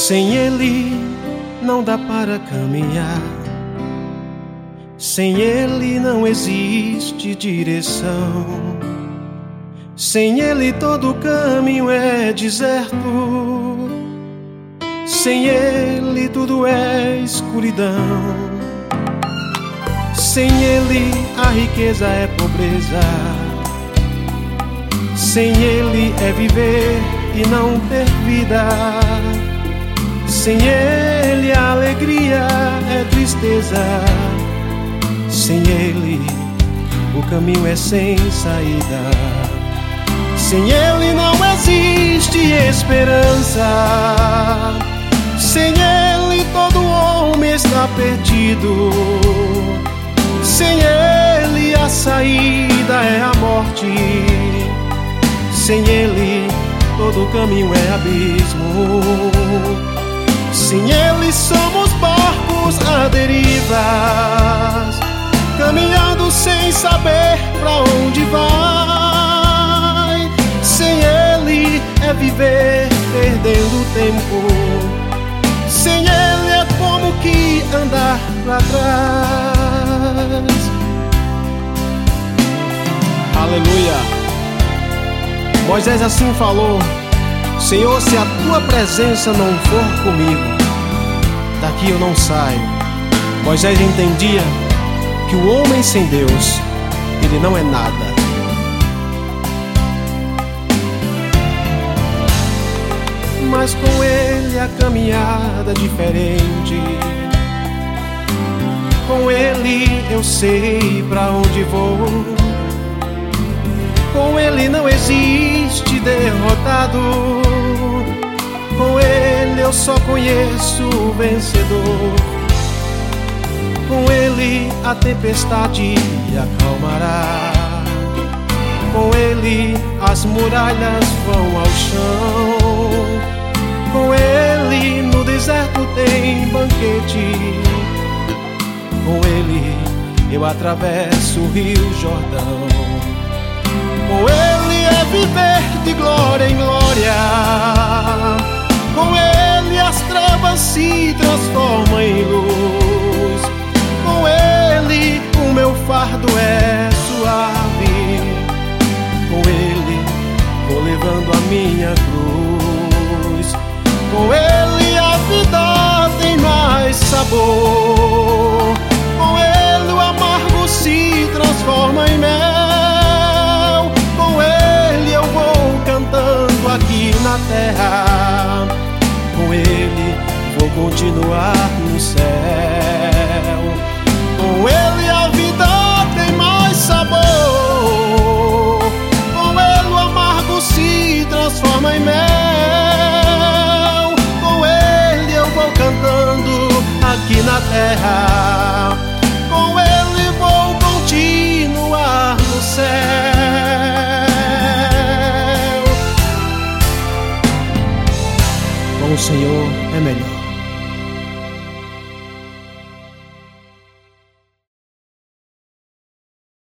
Sem Ele não dá para caminhar, sem Ele não existe direção, sem Ele todo caminho é deserto, sem Ele tudo é escuridão, sem Ele a riqueza é pobreza, sem Ele é viver e não ter vida, sem Ele a alegria é tristeza, sem Ele o caminho é sem saída, sem Ele não existe esperança, sem Ele todo homem está perdido, sem Ele a saída é a morte, sem Ele todo caminho é abismo, sem Ele somos barcos à deriva, caminhando sem saber pra onde vai. Sem Ele é viver perdendo tempo, sem Ele é como que andar pra trás. Aleluia. Moisés assim falou: Senhor, se a tua presença não for comigo, daqui eu não saio. Moisés entendia que o homem sem Deus, ele não é nada. Mas com Ele a caminhada é diferente, com Ele eu sei pra onde vou, com Ele não existe derrotado, com Ele eu só conheço o vencedor, com Ele a tempestade acalmará, com Ele as muralhas vão ao chão, com Ele no deserto tem banquete, com Ele eu atravesso o rio Jordão, com Ele é viver de glória em glória, com Ele as trevas se transformam em luz, com Ele o meu fardo é suave, com Ele vou levando a minha cruz, com Ele a vida tem mais sabor, com Ele o amargo se transforma em mel, com Ele eu vou cantando aqui na terra, com Ele vou continuar no céu, com Ele a vida tem mais sabor, com Ele o amargo se transforma em mel, com Ele eu vou cantando aqui na terra, com Ele vou continuar no céu. Com o Senhor é melhor.